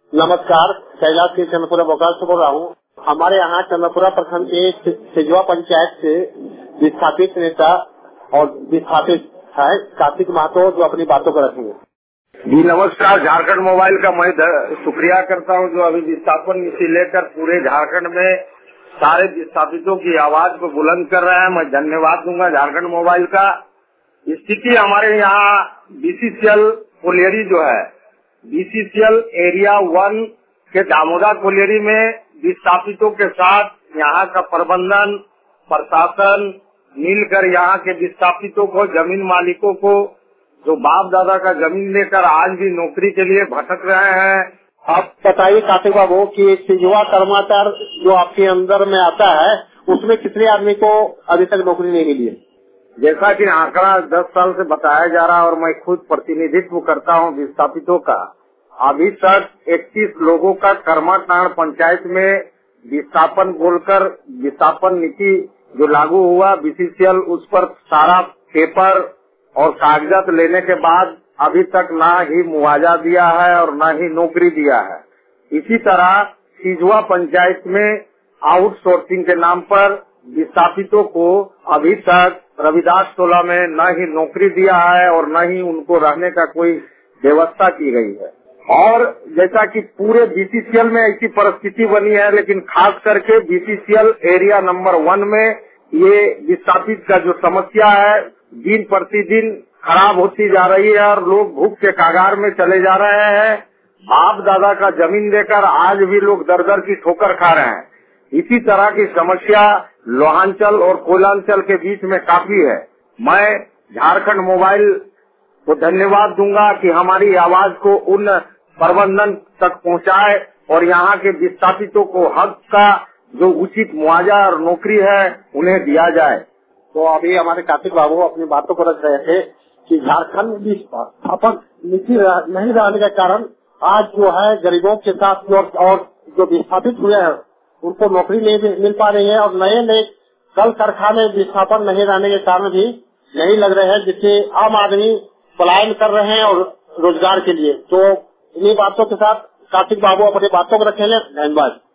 नमस्कार, कैलाश के चंद्रपुरा बोकाल से बोल रहा हूँ। हमारे यहाँ चंद्रपुरा प्रखंड के सिजवा पंचायत से विस्थापित नेता और विस्थापित है कार्तिक महतो, जो अपनी बातों को रखेंगे। जी नमस्कार, झारखंड मोबाइल का मैं शुक्रिया करता हूँ जो अभी विस्थापन से लेकर पूरे झारखंड में सारे विस्थापितों की आवाज को बुलंद कर रहे हैं। मैं धन्यवाद दूंगा झारखंड मोबाइल का। स्थिति हमारे यहाँ बीसीसीएल कोलियरी जो है, बीसीसीएल एरिया 1 के दामोदर कोलियरी में विस्थापितों के साथ यहाँ का प्रबंधन प्रशासन मिलकर यहाँ के विस्थापितों को, जमीन मालिकों को जो बाप दादा का जमीन लेकर आज भी नौकरी के लिए भटक रहे हैं। आप बताइए कार्तिक बाबू कि सिजवा कर्मचार जो आपके अंदर में आता है उसमें कितने आदमी को अभी तक नौकरी नहीं मिली है? जैसा कि आंकड़ा 10 साल से बताया जा रहा है और मैं खुद प्रतिनिधित्व करता हूं विस्थापितों का, अभी तक 31 लोगों का कर्माटाण पंचायत में विस्थापन बोलकर विस्थापन नीति जो लागू हुआ बीसीसीएल, उस पर सारा पेपर और कागजात लेने के बाद अभी तक न ही मुआवजा दिया है और न ही नौकरी दिया है। इसी तरह सिजवा पंचायत में आउटसोर्सिंग के नाम पर विस्थापितों को अभी तक रविदास टोला में न ही नौकरी दिया है और न ही उनको रहने का कोई व्यवस्था की गई है। और जैसा कि पूरे बीसीसीएल में ऐसी परिस्थिति बनी है, लेकिन खास करके बीसीसीएल एरिया नंबर 1 में ये विस्थापित का जो समस्या है दिन प्रतिदिन खराब होती जा रही है और लोग भूख के कागार में चले जा रहे हैं। बाप दादा का जमीन देकर आज भी लोग दर दर की ठोकर खा रहे हैं। इसी तरह की समस्या लोहांचल और कोयलांचल के बीच में काफी है। मैं झारखंड मोबाइल को धन्यवाद दूंगा कि हमारी आवाज को उन प्रबंधन तक पहुंचाए और यहाँ के विस्थापितों को हक का जो उचित मुआवजा और नौकरी है उन्हें दिया जाए। तो अभी हमारे कार्तिक बाबू अपनी बातों को रख रहे थे कि झारखंड विस्थापन नीति नहीं रहने के कारण आज जो है गरीबों के साथ और जो विस्थापित हुए हैं उनको नौकरी नहीं मिल पा रही है और नए कल कारखाने विस्थापन नहीं रहने के कारण भी नहीं लग रहे हैं, जिससे आम आदमी पलायन कर रहे हैं और रोजगार के लिए। तो इन्हीं बातों के साथ कार्तिक बाबू अपनी बातों को रखेंगे। धन्यवाद।